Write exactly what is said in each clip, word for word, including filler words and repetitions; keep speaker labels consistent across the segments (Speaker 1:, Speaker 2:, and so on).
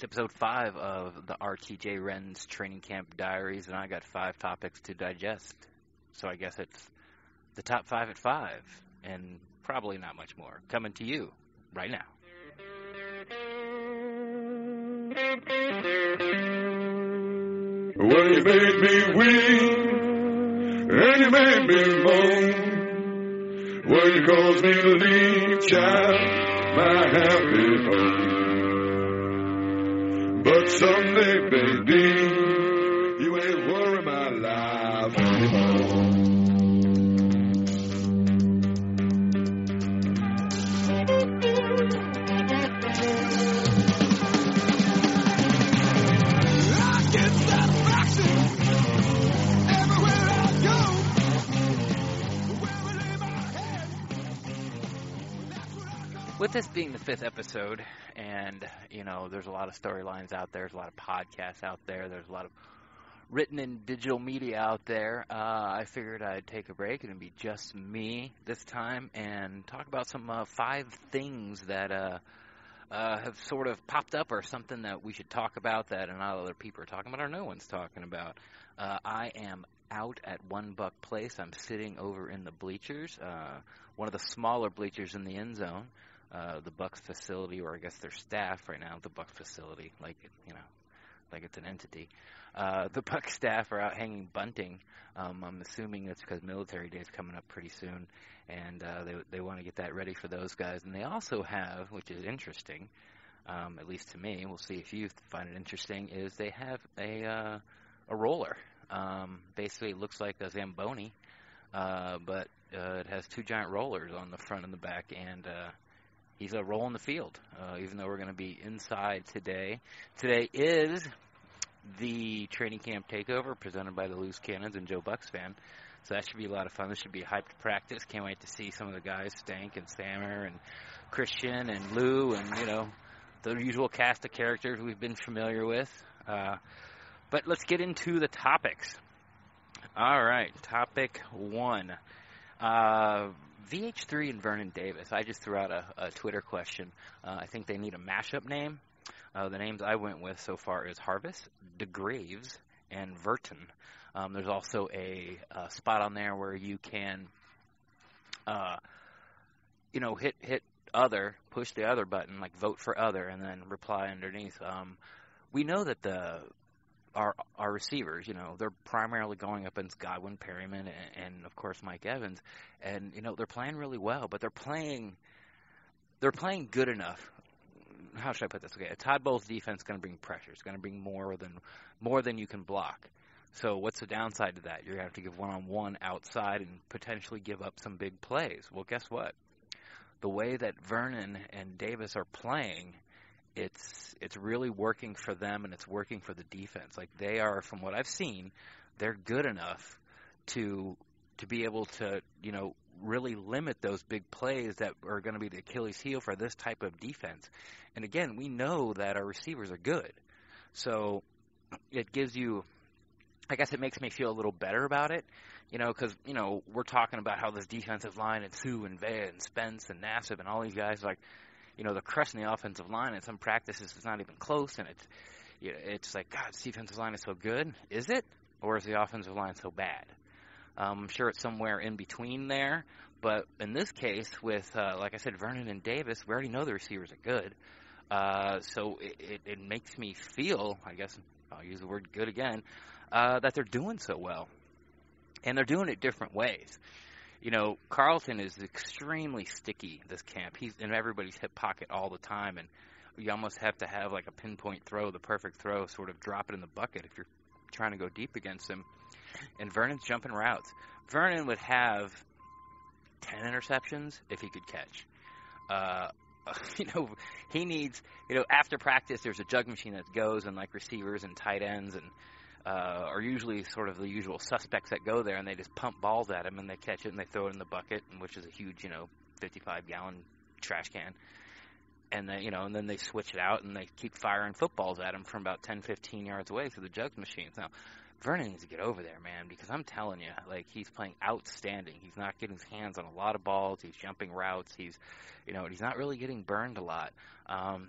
Speaker 1: It's episode five of the R T J Wren's Training Camp Diaries, and I got five topics to digest. So I guess it's the top five at five, and probably not much more. Coming to you right now.
Speaker 2: Well, you made me weep, and you made me moan. Well, you caused me to leave, child, my happy home. But someday, baby, you ain't worry my life anymore.
Speaker 1: With this being the fifth episode, and, you know, there's a lot of storylines out there, there's a lot of podcasts out there, there's a lot of written and digital media out there, uh, I figured I'd take a break and it'd be just me this time and talk about some uh, five things that uh, uh, have sort of popped up or something that we should talk about that not other people are talking about or no one's talking about. Uh, I am out at One Buck Place. I'm sitting over in the bleachers, uh, one of the smaller bleachers in the end zone. Uh, the Bucks facility, or I guess their staff right now, the Bucks facility, like, you know, like it's an entity. Uh, the Bucks staff are out hanging bunting. Um, I'm assuming it's because Military Day is coming up pretty soon, and uh, they they want to get that ready for those guys. And they also have, which is interesting, um, at least to me, we'll see if you find it interesting, is they have a uh, a roller. Um, basically, it looks like a Zamboni, uh, but uh, it has two giant rollers on the front and the back, and uh, he's a roll in the field, uh, even though we're going to be inside today. Today is the training camp takeover presented by the Loose Cannons and Joe Bucks fan. So that should be a lot of fun. This should be a hyped practice. Can't wait to see some of the guys, Stank and Sammer and Christian and Lou and, you know, the usual cast of characters we've been familiar with. Uh, but let's get into the topics. All right, topic one. Uh... V H three and Vernon Davis. I just threw out a, a Twitter question. Uh, I think they need a mashup name. Uh, the names I went with so far is Harvis, DeGraves, and Verton. Um, there's also a, a spot on there where you can, uh, you know, hit hit other, push the other button, like vote for other, and then reply underneath. Um, we know that the Our our receivers, you know, they're primarily going up against Godwin, Perryman, and, and of course Mike Evans, and you know they're playing really well, but they're playing they're playing good enough. How should I put this? Okay, a Todd Bowles defense is going to bring pressure. It's going to bring more than more than you can block. So what's the downside to that? You're going to have to give one-on-one outside and potentially give up some big plays. Well, guess what? The way that Vernon and Davis are playing, it's it's really working for them, and it's working for the defense. Like, they are, from what I've seen, they're good enough to to be able to, you know, really limit those big plays that are going to be the Achilles heel for this type of defense. And again, we know that our receivers are good. So it gives you, I guess it makes me feel a little better about it, you know, because, you know, we're talking about how this defensive line and Sue and Vea and Spence and Nassib and all these guys, like, you know, they're crushing the offensive line. In some practices, it's not even close, and it's, you know, it's like, God, this defensive line is so good. Is it? Or is the offensive line so bad? Um, I'm sure it's somewhere in between there. But in this case, with, uh, like I said, Vernon and Davis, we already know the receivers are good. Uh, so it, it, it makes me feel, I guess I'll use the word good again, uh, that they're doing so well. And they're doing it different ways. You know, Carlton is extremely sticky this camp. He's in everybody's hip pocket all the time, and you almost have to have like a pinpoint throw, the perfect throw, sort of drop it in the bucket if you're trying to go deep against him. And Vernon's jumping routes. Vernon would have ten interceptions if he could catch. Uh, you know, he needs, you know, after practice there's a jug machine that goes, and like receivers and tight ends and Uh, are usually sort of the usual suspects that go there, and they just pump balls at him, and they catch it, and they throw it in the bucket, which is a huge, you know, fifty-five gallon trash can. And then, you know, and then they switch it out, and they keep firing footballs at him from about ten, fifteen yards away through the jugs machines. Now, Vernon needs to get over there, man, because I'm telling you, like, he's playing outstanding. He's not getting his hands on a lot of balls. He's jumping routes. He's, you know, he's not really getting burned a lot. Um,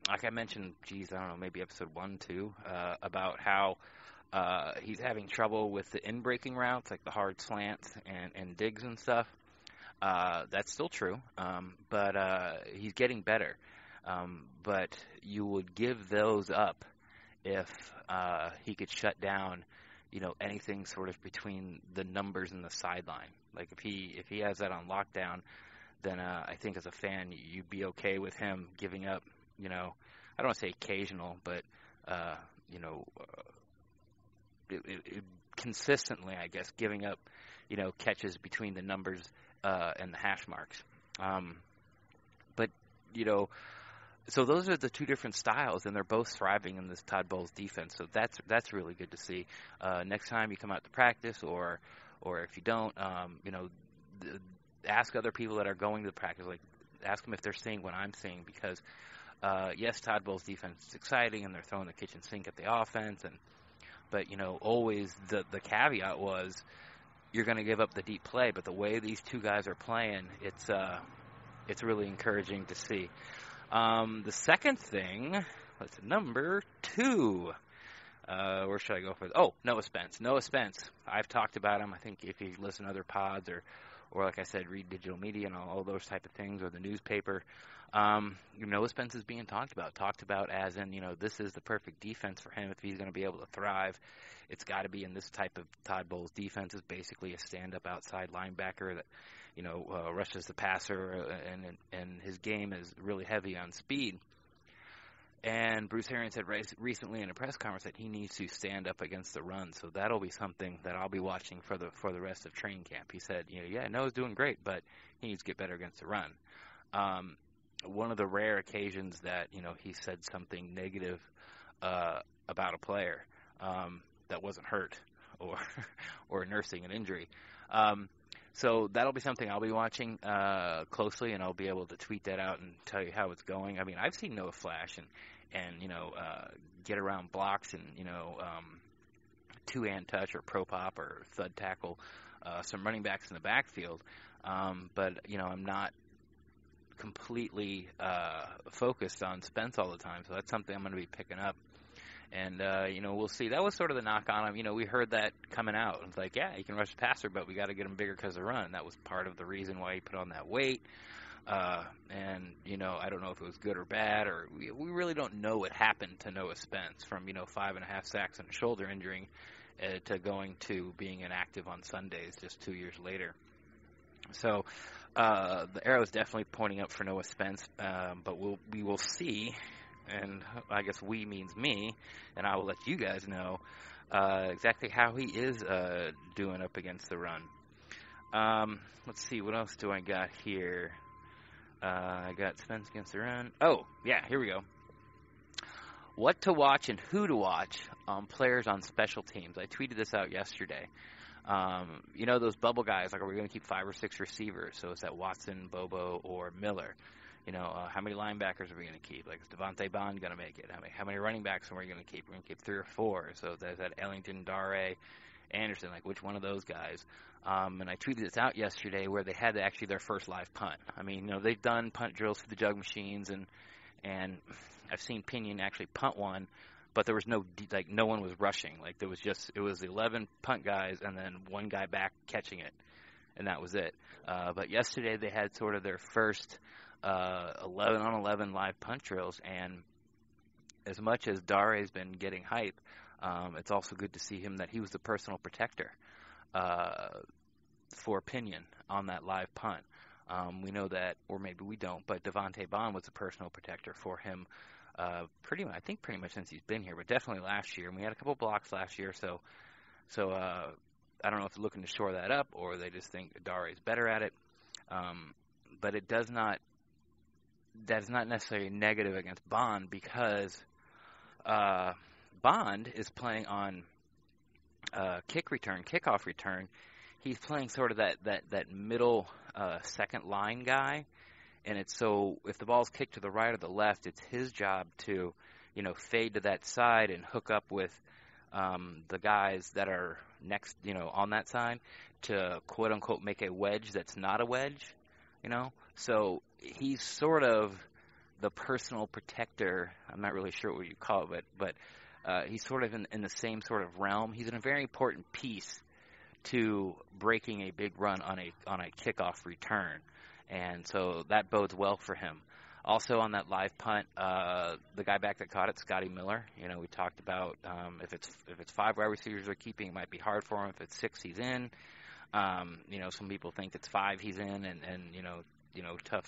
Speaker 1: like I mentioned, geez, I don't know, maybe episode one, two, uh, about how uh, he's having trouble with the in-breaking routes, like the hard slants and, and digs and stuff. Uh, that's still true, um, but uh, he's getting better. Um, but you would give those up if uh, he could shut down, you know, anything sort of between the numbers and the sideline. Like if he if he has that on lockdown, then uh, I think as a fan you'd be okay with him giving up, you know, I don't want to say occasional, but uh, you know, uh, it, it, it consistently, I guess, giving up, you know, catches between the numbers uh, and the hash marks. Um, but you know. So those are the two different styles, and they're both thriving in this Todd Bowles defense. So that's that's really good to see. Uh, next time you come out to practice, or or if you don't, um, you know, th- ask other people that are going to practice. Like, ask them if they're seeing what I'm seeing, because uh, yes, Todd Bowles' defense is exciting, and they're throwing the kitchen sink at the offense, and but you know, always the the caveat was you're going to give up the deep play. But the way these two guys are playing, it's uh, it's really encouraging to see. Um, the second thing, that's number two. Uh, where should I go for this? Oh, Noah Spence. Noah Spence. I've talked about him. I think if you listen to other pods or, or like I said, read digital media and all, all those type of things, or the newspaper, um, Noah Spence is being talked about. Talked about as in, you know, this is the perfect defense for him if he's going to be able to thrive. It's got to be in this type of Todd Bowles defense. Is basically a stand-up outside linebacker that, you know, uh, rushes the passer, and, and and his game is really heavy on speed. And Bruce Arians said recently in a press conference that he needs to stand up against the run. So that'll be something that I'll be watching for the for the rest of training camp. He said, you know, yeah, Noah's doing great, but he needs to get better against the run. Um, one of the rare occasions that, you know, he said something negative uh, about a player um, that wasn't hurt or or nursing an injury. Um, So that'll be something I'll be watching uh, closely, and I'll be able to tweet that out and tell you how it's going. I mean, I've seen Noah flash and, and you know, uh, get around blocks and, you know, um, two-hand touch or pro pop or thud tackle uh, some running backs in the backfield. Um, but, you know, I'm not completely uh, focused on Spence all the time, so that's something I'm going to be picking up. And, uh, you know, we'll see. That was sort of the knock on him. You know, we heard that coming out. It's like, yeah, he can rush the passer, but we got to get him bigger because of the run. That was part of the reason why he put on that weight. Uh, and, you know, I don't know if it was good or bad, or we, we really don't know what happened to Noah Spence from, you know, five and a half sacks and a shoulder injury uh, to going to being inactive on Sundays just two years later. So uh, the arrow is definitely pointing up for Noah Spence, um, but we'll, we will see. And I guess we means me, and I will let you guys know uh, exactly how he is uh, doing up against the run. Um, let's see, what else do I got here? Uh, I got Spence against the run. Oh, yeah, here we go. What to watch and who to watch on players on special teams. I tweeted this out yesterday. Um, you know, those bubble guys, like, are we going to keep five or six receivers? So is that Watson, Bobo, or Miller? You know, uh, how many linebackers are we going to keep? Like, is Devontae Bond going to make it? How many, how many running backs are we going to keep? We're going to keep three or four. So there's that Ellington, Dare, Anderson. Like, which one of those guys? Um, and I tweeted this out yesterday where they had actually their first live punt. I mean, you know, they've done punt drills through the jug machines, and and I've seen Pinion actually punt one, but there was no, like, no one was rushing. Like, there was just, it was eleven punt guys and then one guy back catching it, and that was it. Uh, but yesterday they had sort of their first Uh, eleven on eleven live punt drills, and as much as Dare's been getting hype, um, it's also good to see him that he was the personal protector uh, for Pinion on that live punt. Um, we know that, or maybe we don't, but Devontae Bond was a personal protector for him uh, pretty much, I think pretty much since he's been here, but definitely last year. And we had a couple blocks last year, so so uh, I don't know if they're looking to shore that up or they just think Dare is better at it. Um, but it does not That is not necessarily negative against Bond, because uh, Bond is playing on uh, kick return, kickoff return. He's playing sort of that that that middle uh, second line guy, and it's so if the ball's kicked to the right or the left, it's his job to, you know, fade to that side and hook up with um, the guys that are next, you know, on that side to quote unquote make a wedge that's not a wedge, you know. So he's sort of the personal protector. I'm not really sure what you call it, but but uh, he's sort of in, in the same sort of realm. He's in a very important piece to breaking a big run on a on a kickoff return, and so that bodes well for him. Also on that live punt, uh, the guy back that caught it, Scotty Miller. You know, we talked about um, if it's if it's five wide receivers they're keeping, it might be hard for him. If it's six, he's in. Um, you know, some people think it's five, he's in, and, and you know, you know, tough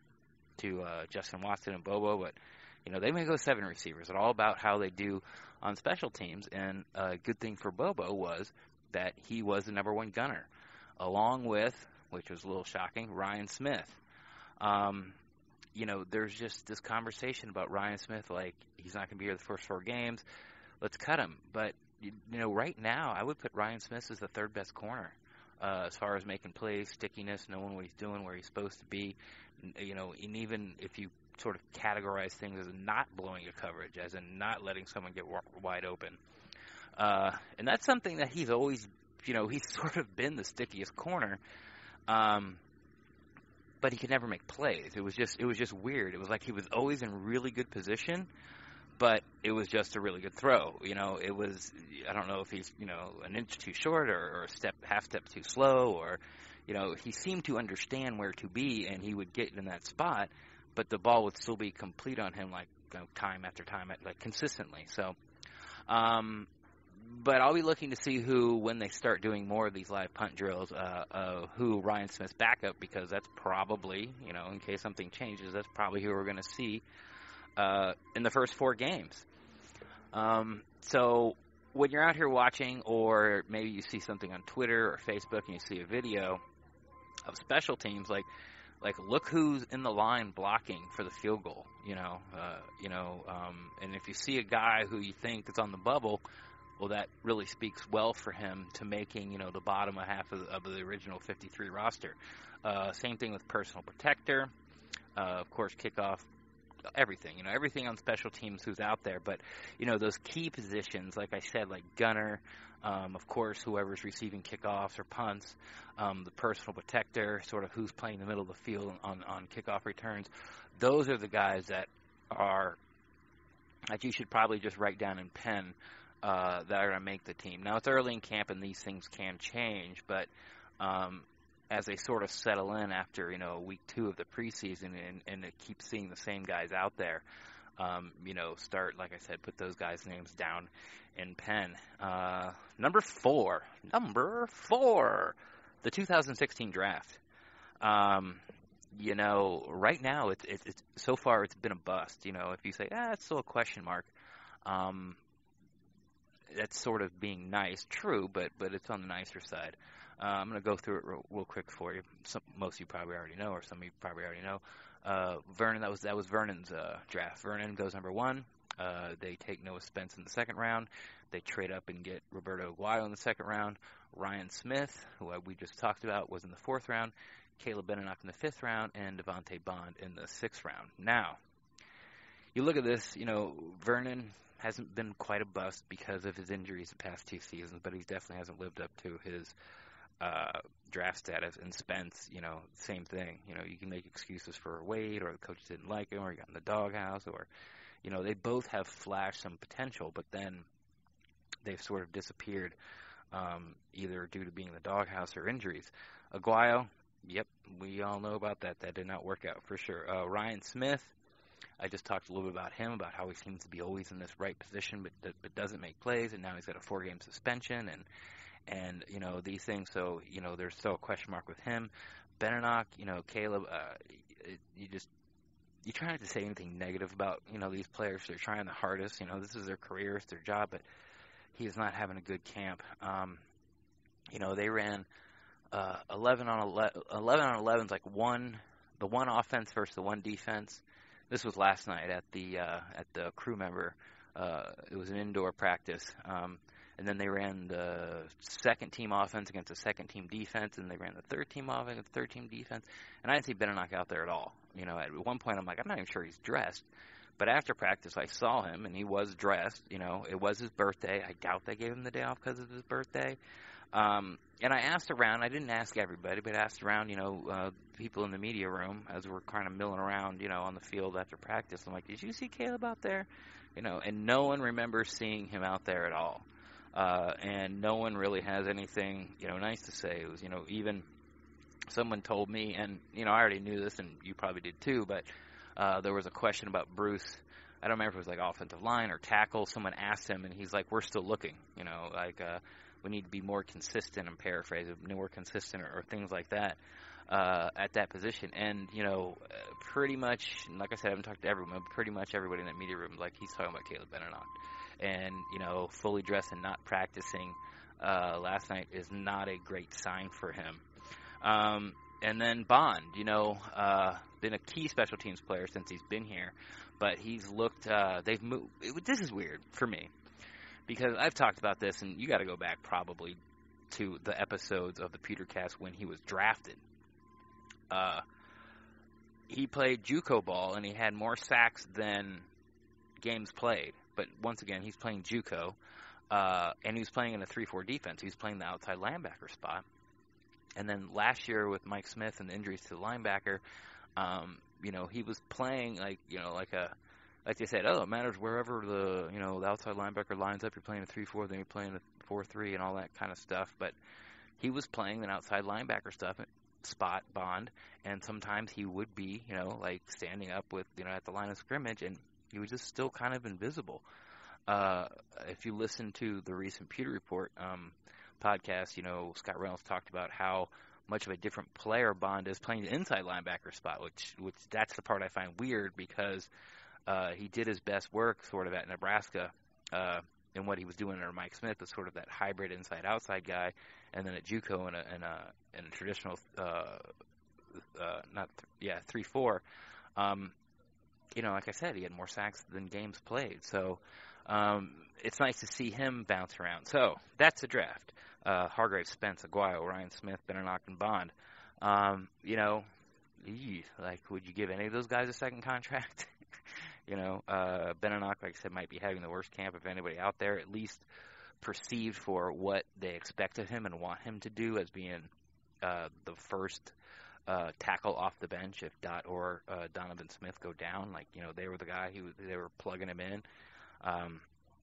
Speaker 1: to uh, Justin Watson and Bobo, but you know, they may go seven receivers. It's all about how they do on special teams, and a good thing for Bobo was that he was the number one gunner, along with, which was a little shocking, Ryan Smith. Um, you know, there's just this conversation about Ryan Smith, like, he's not going to be here the first four games. Let's cut him. But, you, you know, right now, I would put Ryan Smith as the third best corner uh, as far as making plays, stickiness, knowing what he's doing, where he's supposed to be. You know, and even if you sort of categorize things as not blowing a coverage, as in not letting someone get w- wide open. Uh, and that's something that he's always, you know, he's sort of been the stickiest corner. Um But he could never make plays. It was just it was just weird. It was like he was always in really good position, but it was just a really good throw. You know, it was, I don't know if he's, you know, an inch too short or, or a step half step too slow, or, you know, he seemed to understand where to be, and he would get in that spot, but the ball would still be complete on him, like, you know, time after time, like consistently. So, um, but I'll be looking to see who, when they start doing more of these live punt drills, uh, uh, who Ryan Smith's backup, because that's probably, you know, in case something changes, that's probably who we're going to see uh, in the first four games. Um, so when you're out here watching, or maybe you see something on Twitter or Facebook and you see a video of special teams, like, like look who's in the line blocking for the field goal, you know, uh, you know, um, and if you see a guy who you think is on the bubble, well, that really speaks well for him to making, you know, the bottom half of the, of the original fifty-three roster. Uh, same thing with personal protector, uh, of course, kickoff, everything, you know, everything on special teams who's out there. But, you know, those key positions, like I said, like gunner, um, of course, whoever's receiving kickoffs or punts, um, the personal protector, sort of who's playing the middle of the field on, on kickoff returns. Those are the guys that are, that you should probably just write down in pen, Uh, that are going to make the team. Now, it's early in camp, and these things can change, but um, as they sort of settle in after, you know, week two of the preseason, and, and to keep seeing the same guys out there, um, you know, start, like I said, put those guys' names down in pen. Uh, number four, number four, the two thousand sixteen draft. Um, you know, right now, it's, it's, it's so far it's been a bust. You know, if you say, ah, it's still a question mark, um, that's sort of being nice, true, but but it's on the nicer side. Uh, I'm going to go through it real, real quick for you. Some, most of you probably already know, or some of you probably already know. Uh, Vernon, that was that was Vernon's uh, draft. Vernon goes number one. Uh, they take Noah Spence in the second round. They trade up and get Roberto Aguayo in the second round. Ryan Smith, who we just talked about, was in the fourth round. Caleb Benenoch in the fifth round, and Devontae Bond in the sixth round. Now, you look at this, you know, Vernon hasn't been quite a bust because of his injuries the past two seasons, but he definitely hasn't lived up to his uh, draft status. And Spence, you know, same thing. You know, you can make excuses for Wade, or the coach didn't like him, or he got in the doghouse, or, you know, they both have flashed some potential, but then they've sort of disappeared, um, either due to being in the doghouse or injuries. Aguayo, yep, we all know about that. That did not work out for sure. Uh, Ryan Smith, I just talked a little bit about him, about how he seems to be always in this right position, but but doesn't make plays, and now he's got a four-game suspension, and and you know these things. So you know there's still a question mark with him. Benenoch, you know Caleb, uh, it, you just you try not to say anything negative about you know these players. They're trying the hardest. You know this is their career, it's their job, but he is not having a good camp. Um, you know they ran uh, eleven on eleven. eleven on eleven is like one the one offense versus the one defense. This was last night at the uh, at the crew member. Uh, it was an indoor practice, um, and then they ran the second team offense against the second team defense, and they ran the third team offense against the third team defense. And I didn't see Benenoch out there at all. You know, at one point I'm like, I'm not even sure he's dressed. But after practice, I saw him, and he was dressed. You know, it was his birthday. I doubt they gave him the day off because of his birthday. Um, and I asked around. I didn't ask everybody, but I asked around, you know, uh, people in the media room as we're kind of milling around, you know, on the field after practice. I'm like, did you see Caleb out there? You know, and no one remembers seeing him out there at all. Uh, and no one really has anything, you know, nice to say. It was, you know, even someone told me, and, you know, I already knew this, and you probably did too, but uh, there was a question about Bruce. I don't remember if it was like offensive line or tackle. Someone asked him, and he's like, we're still looking, you know, like uh, we need to be more consistent, and paraphrase, more consistent or, or things like that uh, at that position. And, you know, uh, pretty much, like I said, I haven't talked to everyone, but pretty much everybody in that media room, like, he's talking about Caleb Benenoch. And, you know, fully dressed and not practicing uh, last night is not a great sign for him. Um, and then Bond, you know, uh, been a key special teams player since he's been here, but he's looked, uh, they've moved, it, this is weird for me, because I've talked about this, and you got to go back probably to the episodes of the Pewtercast when he was drafted. Uh, he played JUCO ball, and he had more sacks than games played. But once again, he's playing JUCO, uh, and he was playing in a three four defense. He was playing the outside linebacker spot. And then last year with Mike Smith and the injuries to the linebacker, um, you know, he was playing like, you know, like a, like they said, oh, it matters wherever the, you know, the outside linebacker lines up. You're playing a three four, then you're playing a four three and all that kind of stuff. But he was playing an outside linebacker stuff spot, Bond, and sometimes he would be, you know, like standing up with, you know, at the line of scrimmage, and he was just still kind of invisible. Uh, if you listen to the recent Pewter Report um, podcast, you know, Scott Reynolds talked about how much of a different player Bond is playing the inside linebacker spot, which, which that's the part I find weird, because uh, he did his best work sort of at Nebraska, uh, and what he was doing under Mike Smith was sort of that hybrid inside-outside guy, and then at JUCO in a, in a, in a traditional, uh, uh, not th- yeah, three four. Um, you know, like I said, he had more sacks than games played. So um, it's nice to see him bounce around. So that's the draft. Uh, Hargrave, Spence, Aguayo, Ryan Smith, Benenoch, and Bond. Um, you know, ee, like, would you give any of those guys a second contract? you know, uh, Benenoch, like I said, might be having the worst camp of anybody out there, at least perceived for what they expect of him and want him to do as being uh, the first Uh, tackle off the bench if Dot or uh, Donovan Smith go down. Like, you know, they were the guy who they were plugging him in. Um,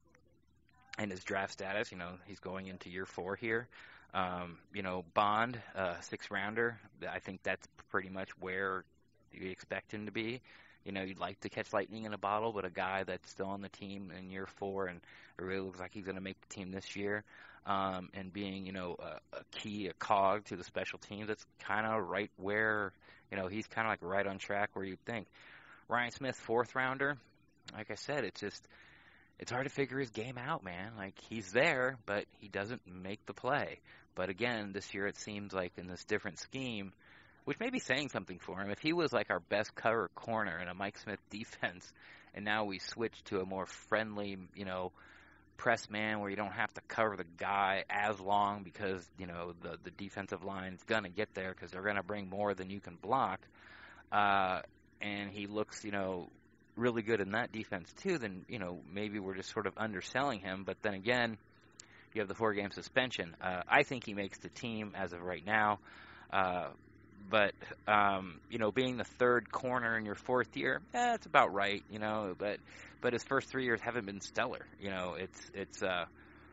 Speaker 1: and his draft status, you know, he's going into year four here. Um, you know, Bond, uh, six rounder. I think that's pretty much where you expect him to be. You know, you'd like to catch lightning in a bottle, but a guy that's still on the team in year four, and it really looks like he's going to make the team this year. Um, and being, you know, a, a key, a cog to the special teams, that's kind of right where, you know, he's kind of like right on track where you'd think. Ryan Smith, fourth rounder, like I said, it's just, it's hard to figure his game out, man. Like, he's there, but he doesn't make the play. But again, this year it seems like in this different scheme, which may be saying something for him. If he was like our best cover corner in a Mike Smith defense, and now we switch to a more friendly, you know, press man where you don't have to cover the guy as long because, you know, the, the defensive line's going to get there because they're going to bring more than you can block. Uh, and he looks, you know, really good in that defense too, then, you know, maybe we're just sort of underselling him. But then again, you have the four-game suspension. Uh, I think he makes the team as of right now. Uh, but, um, you know, being the third corner in your fourth year, eh, it's about right, you know, but but his first three years haven't been stellar. You know, it's it's uh,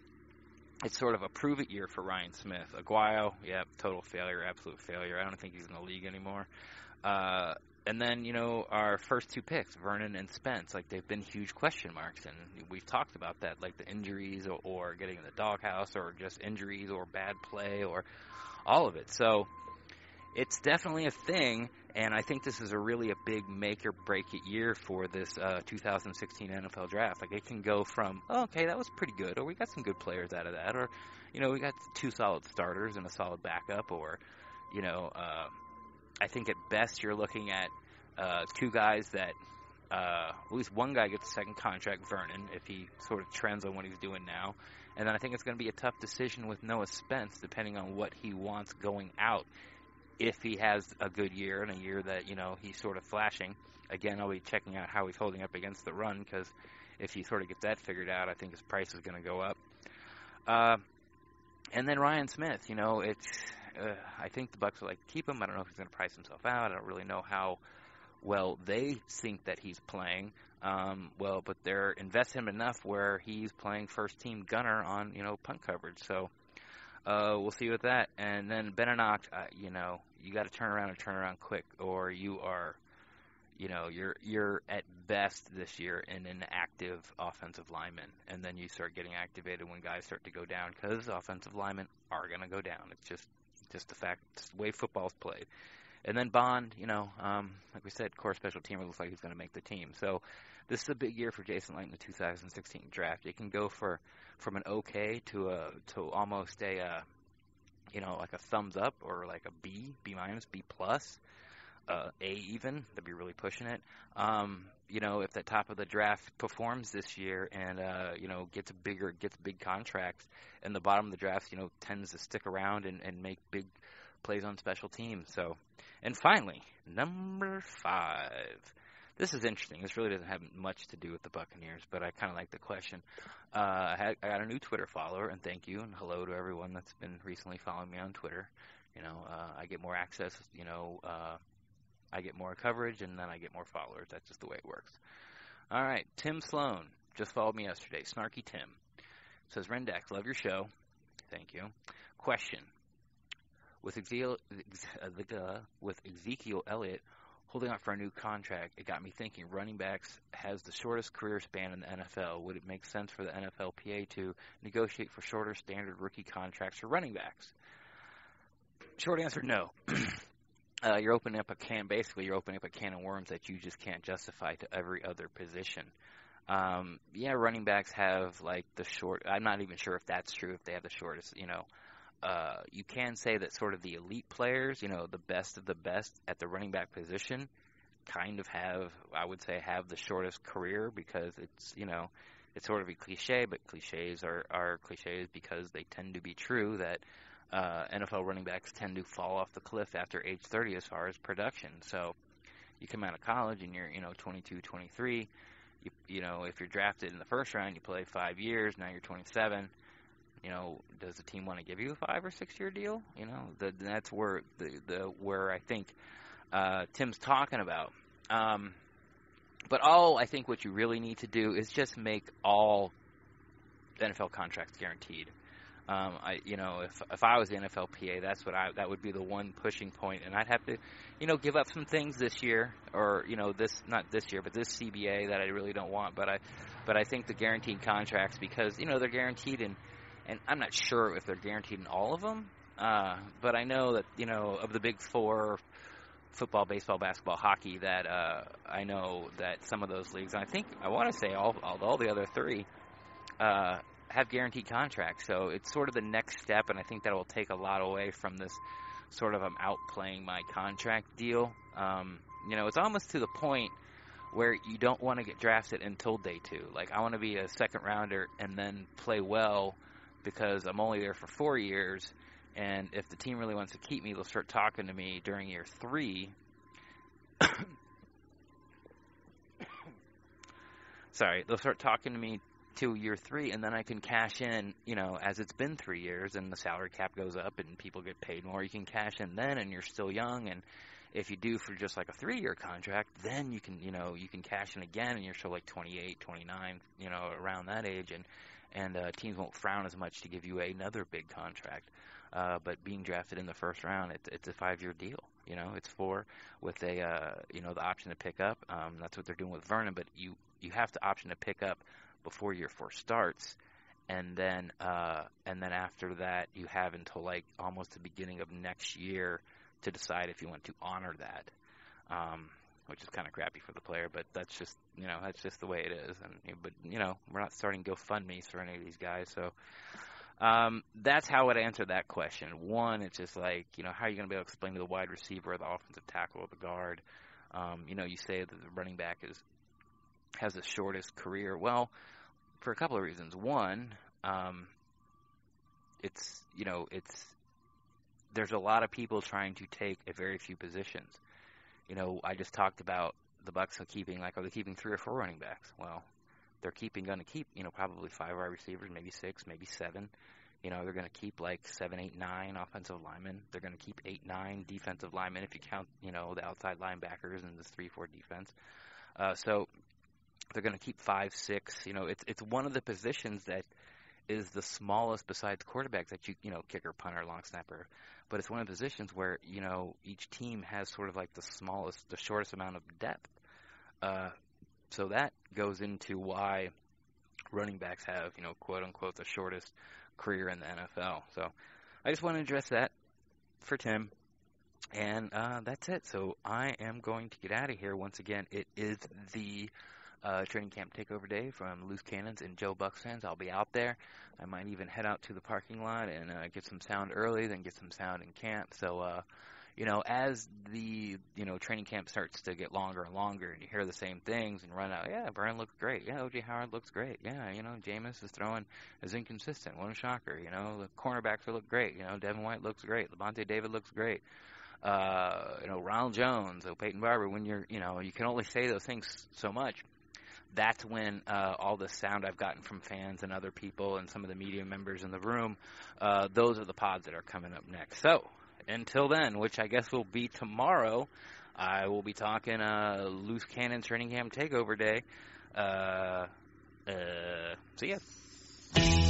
Speaker 1: it's sort of a prove-it year for Ryan Smith. Aguayo, yeah, total failure, absolute failure. I don't think he's in the league anymore. Uh, and then, you know, our first two picks, Vernon and Spence, like, they've been huge question marks, and we've talked about that, like the injuries or, or getting in the doghouse or just injuries or bad play or all of it. So it's definitely a thing, and I think this is a really a big make-or-break-it year for this uh, two thousand sixteen N F L Draft. Like, it can go from, oh, okay, that was pretty good, or we got some good players out of that, or, you know, we got two solid starters and a solid backup, or, you know, uh, I think at best you're looking at uh, two guys that, uh, at least one guy gets a second contract, Vernon, if he sort of trends on what he's doing now. And then I think it's going to be a tough decision with Noah Spence, depending on what he wants going out. If he has a good year and a year that, you know, he's sort of flashing, again, I'll be checking out how he's holding up against the run, because if he sort of gets that figured out, I think his price is going to go up. Uh, And then Ryan Smith, you know, it's uh, I think the Bucs would like to keep him. I don't know if he's going to price himself out. I don't really know how well they think that he's playing. Um, well, but they're investing him enough where he's playing first team gunner on, you know, punt coverage. So uh, we'll see with that. And then Benenoch, uh, you know, you got to turn around and turn around quick, or you are, you know, you're you're at best this year in an active offensive lineman, and then you start getting activated when guys start to go down, because offensive linemen are going to go down. It's just just the fact, it's the way football's played. And then Bond, you know, um, like we said, core special teamer, looks like he's going to make the team. So this is a big year for Jason Licht in the two thousand sixteen draft. It can go for from an okay to a to almost a uh, you know, like a thumbs up, or like a B, B minus, B plus, uh, A even. They'd be really pushing it. Um, you know, if that top of the draft performs this year and uh, you know, gets bigger, gets big contracts, and the bottom of the draft, you know, tends to stick around and, and make big plays on special teams. So, and finally, number five. This is interesting. This really doesn't have much to do with the Buccaneers, but I kind of like the question. Uh, I, had, I got a new Twitter follower, and thank you, and hello to everyone that's been recently following me on Twitter. You know, uh, I get more access, you know, uh, I get more coverage, and then I get more followers. That's just the way it works. All right, Tim Sloan just followed me yesterday. Snarky Tim says, Rendex, love your show. Thank you. Question. With Ezekiel, uh, with Ezekiel Elliott holding out for a new contract, it got me thinking, running backs has the shortest career span in the N F L. Would it make sense for the N F L P A to negotiate for shorter standard rookie contracts for running backs? Short answer, no. uh, you're opening up a can, basically you're opening up a can of worms that you just can't justify to every other position. Um, yeah, running backs have like the short, I'm not even sure if that's true, if they have the shortest, you know. Uh, you can say that sort of the elite players, you know, the best of the best at the running back position kind of have, I would say, have the shortest career, because it's, you know, it's sort of a cliche, but cliches are, are cliches because they tend to be true, that uh, N F L running backs tend to fall off the cliff after age thirty as far as production. So you come out of college and you're, you know, twenty-two, twenty-three, you, you know, if you're drafted in the first round, you play five years, now you're twenty-seven. You know, does the team want to give you a five or six year deal? You know, the, that's where the, the where I think uh, Tim's talking about. Um, but all I think what you really need to do is just make all N F L contracts guaranteed. Um, I, you know, if if I was the N F L P A, that's what I that would be the one pushing point, and I'd have to, you know, give up some things this year, or you know, this not this year, but this C B A that I really don't want. But I, but I think the guaranteed contracts, because you know they're guaranteed in. And I'm not sure if they're guaranteed in all of them, uh, but I know that, you know, of the big four, football, baseball, basketball, hockey, that uh, I know that some of those leagues, and I think, I want to say all, all, all the other three, uh, have guaranteed contracts. So it's sort of the next step, and I think that will take a lot away from this sort of I'm outplaying my contract deal. Um, you know, it's almost to the point where you don't want to get drafted until day two. Like, I want to be a second rounder and then play well, because I'm only there for four years, and if the team really wants to keep me, they'll start talking to me during year three. Sorry, they'll start talking to me to year three, and then I can cash in, you know, as it's been three years, and the salary cap goes up, and people get paid more. You can cash in then, and you're still young, and if you do for just like a three-year contract, then you can, you know, you can cash in again, and you're still like twenty-eight, twenty-nine, you know, around that age, and and uh, teams won't frown as much to give you another big contract. Uh, but being drafted in the first round, it, it's a five-year deal. You know, it's four with a, uh, you know, the option to pick up. Um, that's what they're doing with Vernon, but you, you have the option to pick up before year four starts. And then, uh, and then after that, you have until like almost the beginning of next year to decide if you want to honor that. Um, which is kind of crappy for the player, but that's just, you know, that's just the way it is. And but, you know, we're not starting GoFundMe's for any of these guys, so um, that's how I would answer that question. One, it's just like, you know, how are you going to be able to explain to the wide receiver or the offensive tackle or the guard? Um, you know, you say that the running back is has the shortest career. Well, for a couple of reasons. One, um, it's, you know, it's there's a lot of people trying to take a very few positions. You know, I just talked about the Bucs are keeping, like, are they keeping three or four running backs? Well, they're keeping, going to keep, you know, probably five wide receivers, maybe six, maybe seven. You know, they're going to keep like seven, eight, nine offensive linemen. They're going to keep eight, nine defensive linemen if you count, you know, the outside linebackers and the three, four defense. Uh, so they're going to keep five, six. You know, it's it's one of the positions that is the smallest besides quarterbacks that you, you know, kicker, punter, long snapper. But it's one of the positions where, you know, each team has sort of like the smallest, the shortest amount of depth. Uh, so that goes into why running backs have, you know, quote unquote, the shortest career in the N F L. So I just want to address that for Tim. And uh, that's it. So I am going to get out of here. Once again, it is the uh, training camp takeover day from Loose Cannons and Joe Bucks fans. I'll be out there. I might even head out to the parking lot and uh, get some sound early, then get some sound in camp. So, uh, you know, as the, you know, training camp starts to get longer and longer and you hear the same things and run out, yeah, Brian looks great. Yeah, O J Howard looks great. Yeah, you know, Jameis is throwing as inconsistent. What a shocker. You know, the cornerbacks look great. You know, Devin White looks great. Levante David looks great. Uh, you know, Ronald Jones, oh, Peyton Barber, when you're, you know, you can only say those things so much. That's when uh, all the sound I've gotten from fans and other people and some of the media members in the room, uh, those are the pods that are coming up next. So, until then, which I guess will be tomorrow, I will be talking uh, Loose Cannon Training Camp Takeover Day. Uh, uh, see ya.